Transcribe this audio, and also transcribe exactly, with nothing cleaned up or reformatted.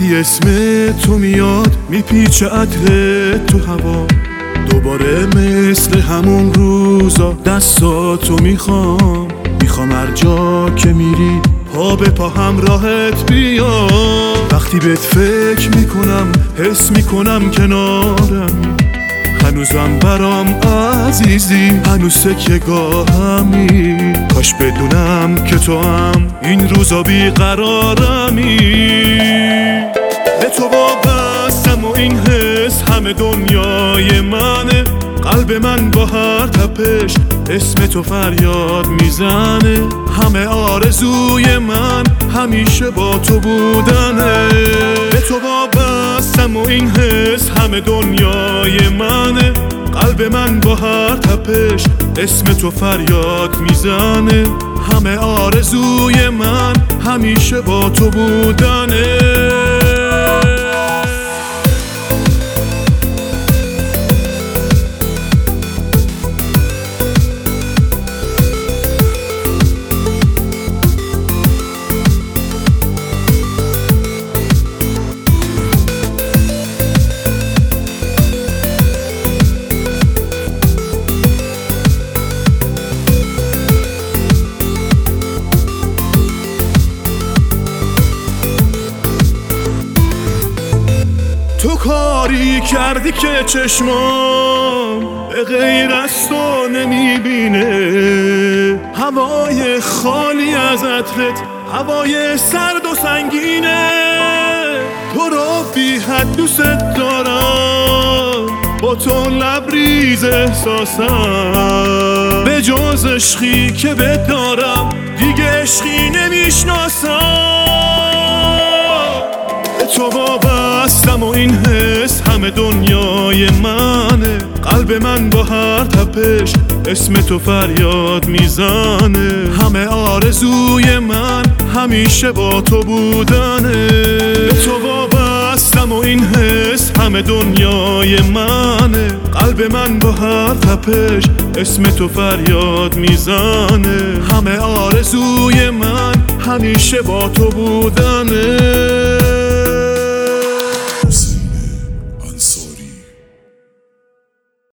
وقتی اسم تو میاد میپیچه عطر تو هوا، دوباره مثل همون روزا دستاتو میخوام، میخوام هر جا که میری پا به پا همراهت بیام. وقتی بهت فکر میکنم حس میکنم کنارم، هنوزم برام عزیزی، هنوز سکه‌گاهمی. کاش بدونم که تو هم این روزا بیقرارمی. به تو وابستم و این حس همه دنیای منه، قلب من با هر تپش اسم تو فریاد میزنه. همه آرزوی من همیشه با تو بودنه. به تو وابستم و این حس همه دنیای منه، قلب من با هر تپش اسم تو فریاد میزنه. همه آرزوی من همیشه با تو بودنه. تو کاری کردی که چشمام به غیر از تو نمیبینه، هوای خالی از عطرت هوای سرد و سنگینه. تو رو بی حد دوست دارم، با تو لبریز احساسم، به جز عشقی که بهت دارم دیگه عشقی نمیشناسم. تو وابستم و این حس همه دنیای منه، قلب من با هر تپش اسم تو فریاد میزنه. همه آرزوی من همیشه با تو بودنه. تو وابستم و این حس همه دنیای منه، قلب من با هر تپش اسم تو فریاد میزنه. همه آرزوی من همیشه با تو بودنه.